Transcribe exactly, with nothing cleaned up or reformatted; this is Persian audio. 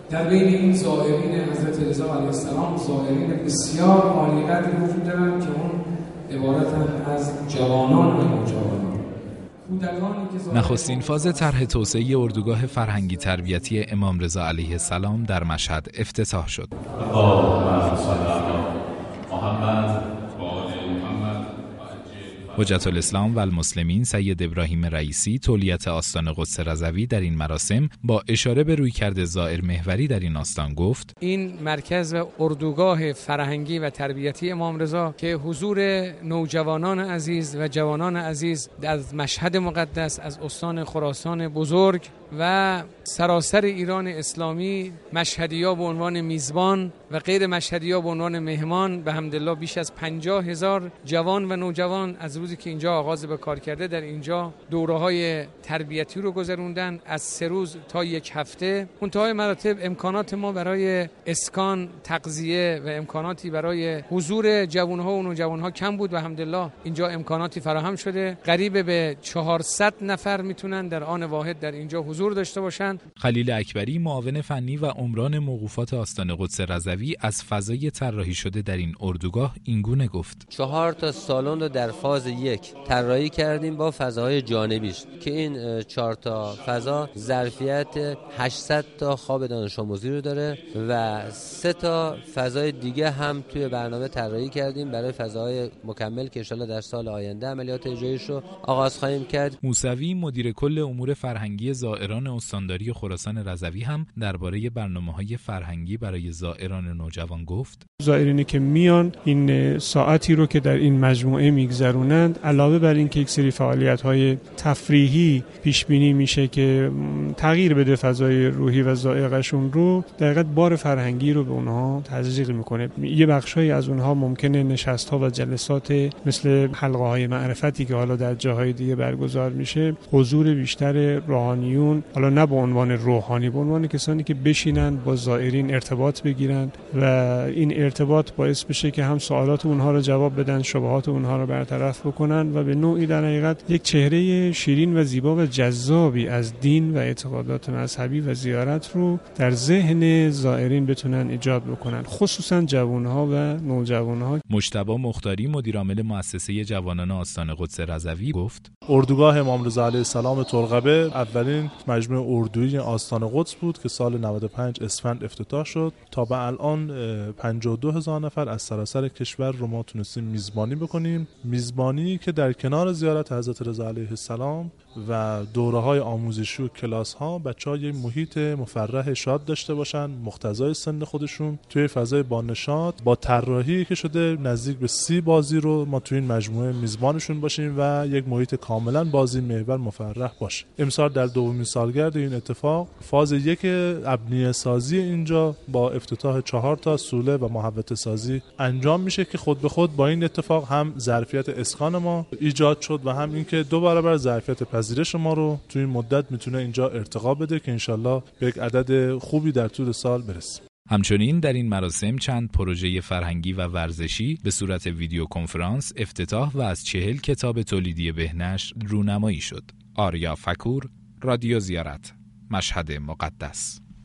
در بین این زائرین حضرت رضا علیه السلام زائرین بسیار عالی‌قدری وجود دارند که اون عبارتند از جوانان و نوجوانان. نخستین فاز طرح توسعه اردوگاه فرهنگی تربیتی امام رضا علیه السلام در مشهد افتتاح شد. اللهم صل علی محمد و آل محمد. حجت الاسلام و المسلمین سید ابراهیم رئیسی تولیت آستان قدس رضوی در این مراسم با اشاره به رویکرد زائر محوری در این آستان گفت: این مرکز و اردوگاه فرهنگی و تربیتی امام رضا که حضور نوجوانان عزیز و جوانان عزیز از مشهد مقدس، از استان خراسان بزرگ و سراسر ایران اسلامی، مشهدی‌ها به عنوان میزبان و غیر مشهدی‌ها به عنوان مهمان، به حمدالله بیش از پنجاه هزار جوان و نوجوان از روزی که اینجا آغاز به کار کرده در اینجا دوره‌های تربیتی رو گذروندن، از سه روز تا یک هفته. منتهای مراتب امکانات ما برای اسکان، تغذیه و امکاناتی برای حضور جوان‌ها و نوجوان‌ها کم بود و الحمدلله اینجا امکاناتی فراهم شده. قریب به چهارصد نفر میتونن در آن واحد در اینجا حضور داشته باشن. خلیل اکبری معاون فنی و عمران موقوفات آستان قدس رضوی از فضای طراحی شده در این اردوگاه اینگونه گفت: چهار تا سالن رو در فاز یک طراحی کردیم با فضاهای جانبیش که این چهار تا فضا ظرفیت هشتصد تا خواب دانش آموزی رو داره و سه تا فضای دیگه هم توی برنامه طراحی کردیم برای فضاهای مکمل که ان شاءالله در سال آینده عملیات اجراییش رو آغاز خواهیم کرد. موسوی مدیر کل امور فرهنگی زائران استانداری خراسان رضوی هم درباره برنامه‌های فرهنگی برای زائران نوجوان گفت: زائرینی که میان این ساعتی رو که در این مجموعه میگذرونند، علاوه بر این که یک سری فعالیت‌های تفریحی پیش بینی میشه که تغییر بده فضای روحی و ذائقه‌شون رو، در حقیقت بار فرهنگی رو به اونها تزریق میکنه. یه بخشایی از اونها ممکنه نشست‌ها و جلسات مثل حلقه‌های معرفتی که حالا در جاهای دیگه برگزار میشه، حضور بیشتر روحانیون، حالا نه به عنوان روحانی، به عنوان کسانی که بشینن با زائرین ارتباط بگیرن و این ارتباط باعث بشه که هم سوالات اونها رو جواب بدن، شبهات اونها رو برطرف بکنن و به نوعی در حقیقت یک چهره شیرین و زیبا و جذابی از دین و اعتقادات مذهبی و زیارت رو در ذهن زائرین بتونن ایجاد بکنن، خصوصا جوانها و نوجوانها. مجتبی مختاری مدیر عامل مؤسسه جوانان آستان قدس رضوی گفت: اردوگاه امام رضا علیه السلام ترقبه اولین مجموعه اردویی آستان قدس بود که سال نود و پنج اسفند افتتاح شد. تا به الان پنجاه و دو هزار نفر از سراسر کشور رو ما تونستیم میزبانی بکنیم. میزبانی که در کنار زیارت حضرت رضا علیه السلام و دوره‌های آموزشی و کلاس‌ها بچه‌ها یک محیط مفرح شاد داشته باشن، مقتضای سن خودشون، توی فضای با نشاط، با طراحی که شده نزدیک به سی بازی رو ما توی این مجموعه میزبانشون باشیم و یک محیط کاملا بازی محور مفرح باشه. امسال در دومین سالگرد این اتفاق فاز یک ابنیه سازی اینجا با افتتاح چهار تا سوله و محوطه سازی انجام میشه که خود به خود با این اتفاق هم ظرفیت اسکان ما ایجاد شد و هم اینکه دو برابر ظرفیت پذیرش ما رو توی این مدت میتونه اینجا ارتقا بده که انشالله به یک عدد خوبی در طول سال برسیم. همچنین در این مراسم چند پروژه فرهنگی و ورزشی به صورت ویدیو کنفرانس افتتاح و از چهل کتاب تولیدی بهنشر رونمایی شد. آریا فکور، رادیو زیارت، مشهد مقدس.